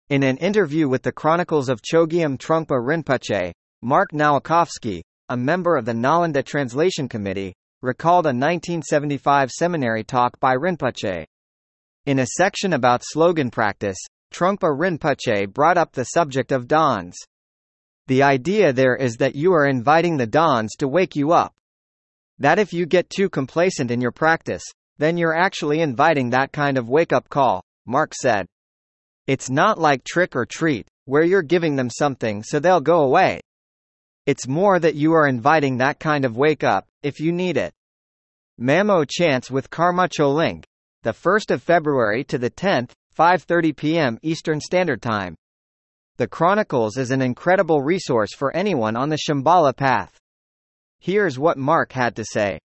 In an interview with the Chronicles of Chogyam Trungpa Rinpoche, Mark Nowakowski, a member of the Nalanda Translation Committee, recalled a 1975 seminary talk by Rinpoche. In a section about slogan practice, Trungpa Rinpoche brought up the subject of dawns. The idea there is that you are inviting the dawns to wake you up. That if you get too complacent in your practice, then you're actually inviting that kind of wake-up call, Mark said. It's not like trick or treat, where you're giving them something so they'll go away. It's more that you are inviting that kind of wake-up, if you need it. Mamo chants with Karma Choling, the 1st of February to the 10th, 5:30 p.m. Eastern Standard Time. The Chronicles is an incredible resource for anyone on the Shambhala path. Here's what Mark had to say.